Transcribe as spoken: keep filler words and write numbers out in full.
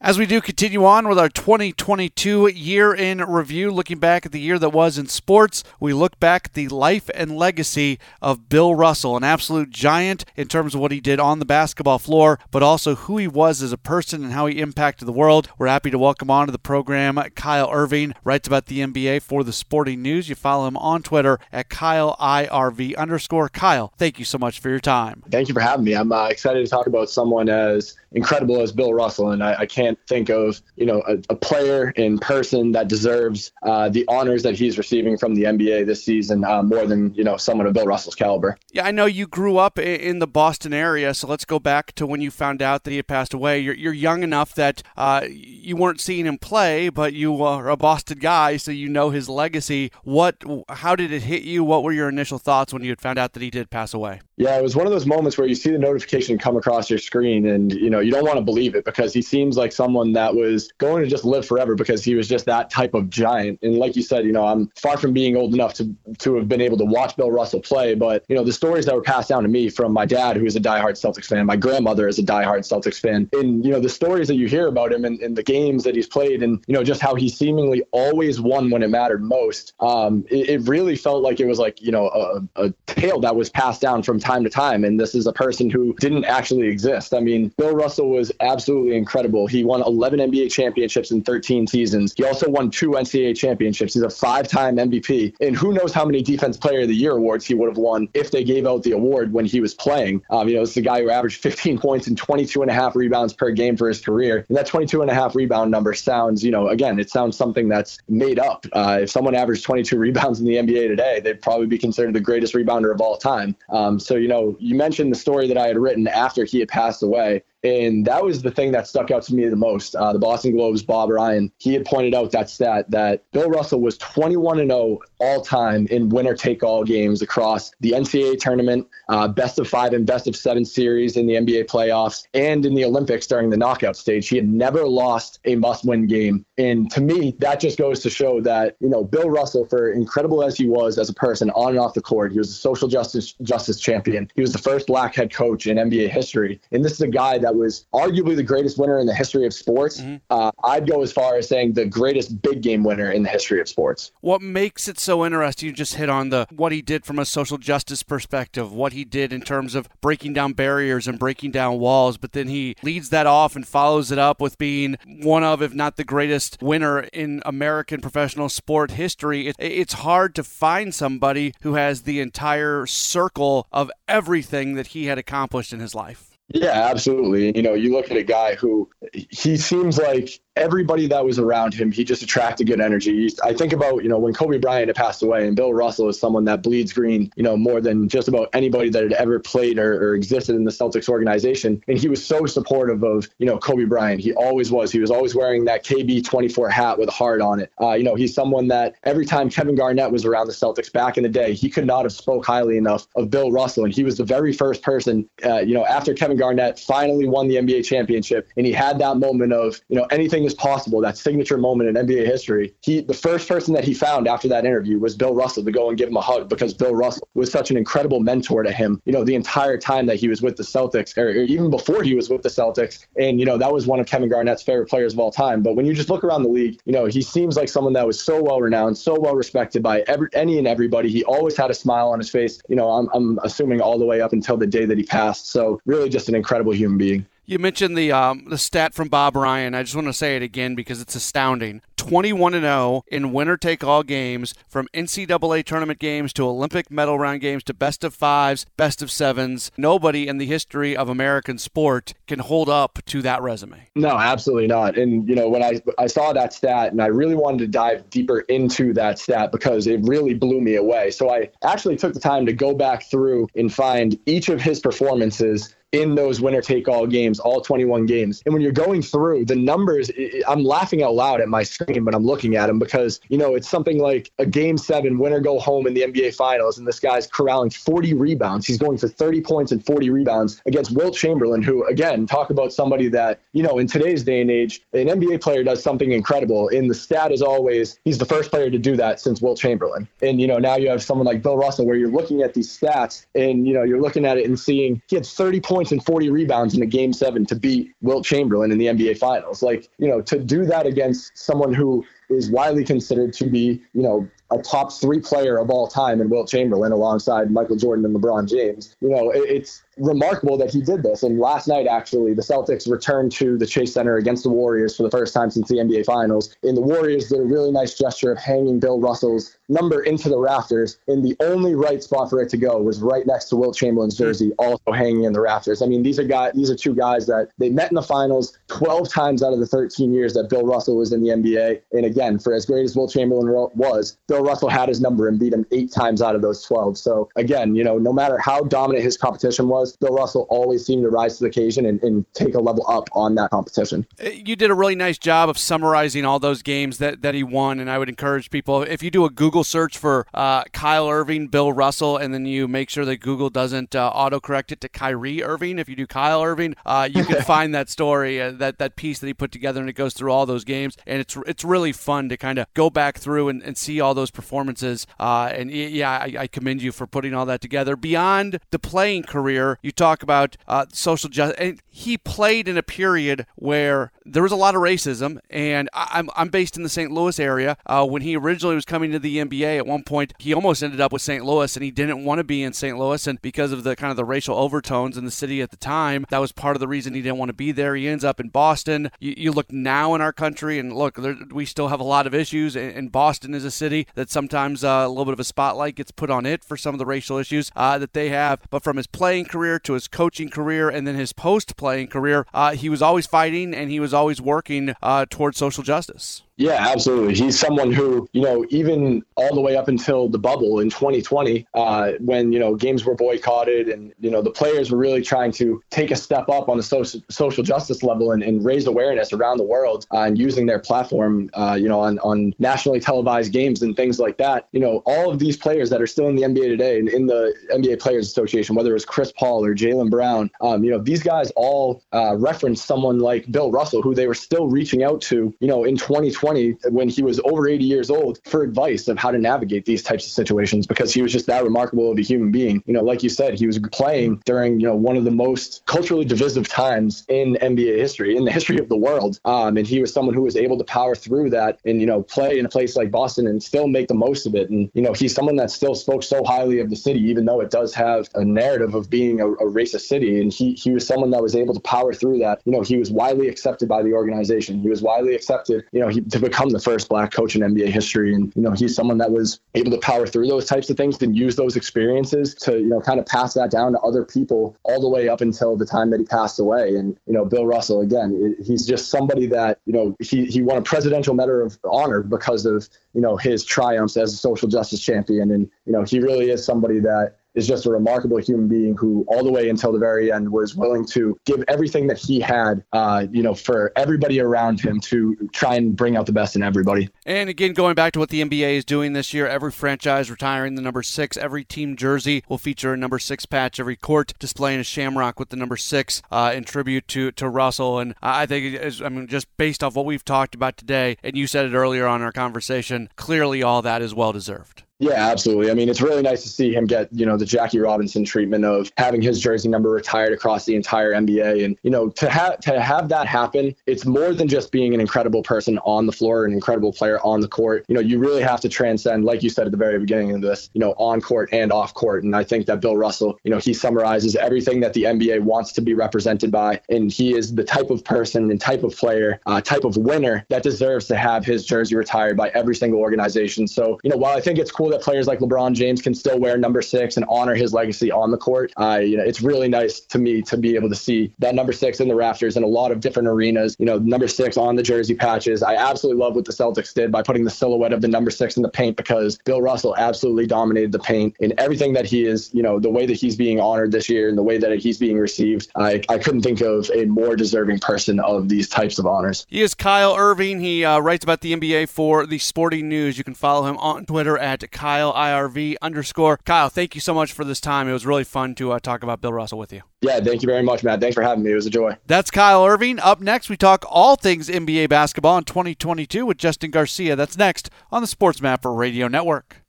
As we do continue on with our twenty twenty-two year in review, looking back at the year that was in sports, we look back at the life and legacy of Bill Russell, an absolute giant in terms of what he did on the basketball floor, but also who he was as a person and how he impacted the world. We're happy to welcome onto the program Kyle Irving, writes about the N B A for the Sporting News. You follow him on Twitter at Kyle I R V underscore. Kyle, thank you so much for your time. Thank you for having me. I'm uh, excited to talk about someone as incredible as Bill Russell, and I, I can't think of you know a, a player in person that deserves uh, the honors that he's receiving from the N B A this season uh, more than you know someone of Bill Russell's caliber. Yeah, I know you grew up in the Boston area, so let's go back to when you found out that he had passed away. You're, you're young enough that uh, you weren't seeing him play, but you are a Boston guy, so you know his legacy. What? How did it hit you? What were your initial thoughts when you had found out that he did pass away? Yeah, it was one of those moments where you see the notification come across your screen, and you know you don't want to believe it because he seems like someone that was going to just live forever because he was just that type of giant. And like you said, you know, I'm far from being old enough to to have been able to watch Bill Russell play, but you know, the stories that were passed down to me from my dad, who is a diehard Celtics fan, my grandmother is a diehard Celtics fan, and you know, the stories that you hear about him and, and the games that he's played, and you know, just how he seemingly always won when it mattered most. Um, it, it really felt like it was like you know a, a tale that was passed down from time to time, and this is a person who didn't actually exist. I mean, Bill Russell was absolutely incredible. He won eleven N B A championships in thirteen seasons. He also won two N C double A championships. He's a five-time M V P, and who knows how many Defense Player of the Year awards he would have won if they gave out the award when he was playing. Um, you know, it's the guy who averaged fifteen points and twenty-two and a half rebounds per game for his career. And that twenty-two and a half rebound number sounds, you know, again, it sounds something that's made up. Uh, if someone averaged twenty-two rebounds in the N B A today, they'd probably be considered the greatest rebounder of all time. Um, so, you know, you mentioned the story that I had written after he had passed away. And that was the thing that stuck out to me the most. Uh, the Boston Globe's Bob Ryan, he had pointed out that stat that Bill Russell was twenty-one and oh all-time in winner-take-all games across the N C double A tournament, uh, best of five and best of seven series in the N B A playoffs, and in the Olympics during the knockout stage. He had never lost a must-win game. And to me, that just goes to show that, you know, Bill Russell, for incredible as he was as a person on and off the court, he was a social justice justice champion. He was the first black head coach in N B A history. And this is a guy that was arguably the greatest winner in the history of sports. Mm-hmm. Uh, I'd go as far as saying the greatest big game winner in the history of sports. What makes it so interesting, you just hit on the what he did from a social justice perspective, what he did in terms of breaking down barriers and breaking down walls, but then he leads that off and follows it up with being one of, if not the greatest winner in American professional sport history. It, it's hard to find somebody who has the entire circle of everything that he had accomplished in his life. Yeah, absolutely. You know, you look at a guy who he seems like everybody that was around him, he just attracted good energy. I think about, you know, when Kobe Bryant had passed away, and Bill Russell is someone that bleeds green, you know, more than just about anybody that had ever played or, or existed in the Celtics organization. And he was so supportive of, you know, Kobe Bryant. He always was. He was always wearing that K B twenty-four hat with a heart on it. Uh, you know, he's someone that every time Kevin Garnett was around the Celtics back in the day, he could not have spoke highly enough of Bill Russell. And he was the very first person, uh, you know, after Kevin Garnett finally won the N B A championship, and he had that moment of, you know, anything is possible, that signature moment in N B A history. He, the first person that he found after that interview was Bill Russell to go and give him a hug, because Bill Russell was such an incredible mentor to him, you know, the entire time that he was with the Celtics, or, or even before he was with the Celtics. And, you know, that was one of Kevin Garnett's favorite players of all time. But when you just look around the league, you know, he seems like someone that was so well renowned, so well respected by every, any and everybody. He always had a smile on his face, you know, I'm, I'm assuming all the way up until the day that he passed. So really just an incredible human being. You mentioned the um, the stat from Bob Ryan. I just want to say it again because it's astounding. twenty-one and oh in winner-take-all games, from N C double A tournament games to Olympic medal round games to best of fives, best of sevens. Nobody in the history of American sport can hold up to that resume. No, absolutely not. And, you know, when I, I saw that stat, and I really wanted to dive deeper into that stat because it really blew me away. So I actually took the time to go back through and find each of his performances in those winner-take-all games, all twenty-one games. And when you're going through the numbers, I'm laughing out loud at my screen when I'm looking at them, because, you know, it's something like a game seven winner go home in the N B A Finals, and this guy's corralling forty rebounds. He's going for thirty points and forty rebounds against Wilt Chamberlain, who, again, talk about somebody that, you know, in today's day and age, an N B A player does something incredible. And the stat is always, he's the first player to do that since Wilt Chamberlain. And, you know, now you have someone like Bill Russell, where you're looking at these stats and, you know, you're looking at it and seeing he had thirty points points and forty rebounds in a game seven to beat Wilt Chamberlain in the N B A Finals. Like, you know, to do that against someone who is widely considered to be, you know, a top three player of all time in Wilt Chamberlain alongside Michael Jordan and LeBron James. You know, it, it's remarkable that he did this. And last night, actually, the Celtics returned to the Chase Center against the Warriors for the first time since the N B A Finals. And the Warriors did a really nice gesture of hanging Bill Russell's number into the rafters. And the only right spot for it to go was right next to Wilt Chamberlain's jersey, also hanging in the rafters. I mean, these are guys, these are two guys that they met in the finals twelve times out of the thirteen years that Bill Russell was in the N B A. And again, for as great as Wilt Chamberlain was, Bill Russell had his number and beat him eight times out of those twelve. So again, you know, no matter how dominant his competition was, Bill Russell always seemed to rise to the occasion and, and take a level up on that competition. You did a really nice job of summarizing all those games that, that he won, and I would encourage people, if you do a Google search for uh, Kyle Irving, Bill Russell, and then you make sure that Google doesn't uh, autocorrect it to Kyrie Irving, if you do Kyle Irving, uh, you can find that story, uh, that, that piece that he put together, and it goes through all those games, and it's it's really fun to kind of go back through and, and see all those performances. Uh, and yeah, I, I commend you for putting all that together. Beyond the playing career, you talk about uh, social justice. And he played in a period where there was a lot of racism, and I, I'm I'm based in the Saint Louis area. Uh, when he originally was coming to the N B A, at one point he almost ended up with Saint Louis, and he didn't want to be in Saint Louis, and because of the kind of the racial overtones in the city at the time, that was part of the reason he didn't want to be there. He ends up in Boston. You, you look now in our country, and look, there, we still have a lot of issues, and, and Boston is a city that sometimes uh, a little bit of a spotlight gets put on it for some of the racial issues uh, that they have. But from his playing career to his coaching career and then his post-playing career, uh, he was always fighting and he was always working uh, towards social justice. Yeah, absolutely. He's someone who, you know, even all the way up until the bubble in twenty twenty, uh, when, you know, games were boycotted and, you know, the players were really trying to take a step up on the social, social justice level and, and raise awareness around the world uh, and using their platform, uh, you know, on, on nationally televised games and things like that. You know, all of these players that are still in the N B A today and in the N B A Players Association, whether it was Chris Paul or Jaylen Brown, um, you know, these guys all uh, referenced someone like Bill Russell, who they were still reaching out to, you know, in twenty twenty when he was over eighty years old for advice of how to navigate these types of situations, because he was just that remarkable of a human being. You know, like you said, he was playing during, you know, one of the most culturally divisive times in N B A history, in the history of the world. Um, and he was someone who was able to power through that and, you know, play in a place like Boston and still make the most of it. And, you know, he's someone that still spoke so highly of the city, even though it does have a narrative of being a, a racist city. And he, he was someone that was able to power through that. You know, he was widely accepted by the organization. He was widely accepted, you know, he, to become the first black coach in N B A history. And, you know, he's someone that was able to power through those types of things and use those experiences to, you know, kind of pass that down to other people all the way up until the time that he passed away. And, you know, Bill Russell, again, he's just somebody that, you know, he, he won a Presidential Medal of Honor because of, you know, his triumphs as a social justice champion. And, you know, he really is somebody that is just a remarkable human being who all the way until the very end was willing to give everything that he had, uh, you know, for everybody around him to try and bring out the best in everybody. And again, going back to what the N B A is doing this year, every franchise retiring the number six, every team jersey will feature a number six patch, every court displaying a shamrock with the number six uh, in tribute to, to Russell. And I think, it is, I mean, just based off what we've talked about today, and you said it earlier on in our conversation, clearly all that is well-deserved. Yeah, absolutely. I mean, it's really nice to see him get, you know, the Jackie Robinson treatment of having his jersey number retired across the entire N B A. And, you know, to have to have that happen, it's more than just being an incredible person on the floor, an incredible player on the court. You know, you really have to transcend, like you said at the very beginning of this, you know, on court and off court. And I think that Bill Russell, you know, he summarizes everything that the N B A wants to be represented by. And he is the type of person and type of player, uh, type of winner that deserves to have his jersey retired by every single organization. So, you know, while I think it's cool that players like LeBron James can still wear number six and honor his legacy on the court, uh, you know, it's really nice to me to be able to see that number six in the rafters in a lot of different arenas, you know, number six on the jersey patches. I absolutely love what the Celtics did by putting the silhouette of the number six in the paint, because Bill Russell absolutely dominated the paint in everything that he is, you know, the way that he's being honored this year and the way that he's being received. I, I couldn't think of a more deserving person of these types of honors. He is Kyle Irving. He uh, writes about the N B A for the Sporting News. You can follow him on Twitter at Kyle I R V underscore. Kyle, thank you so much for this time. It was really fun to uh, talk about Bill Russell with you. Yeah, thank you very much, Matt. Thanks for having me. It was a joy. That's Kyle Irving. Up next, we talk all things N B A basketball in twenty twenty-two with Justin Garcia. That's next on the Sports Map for Radio Network.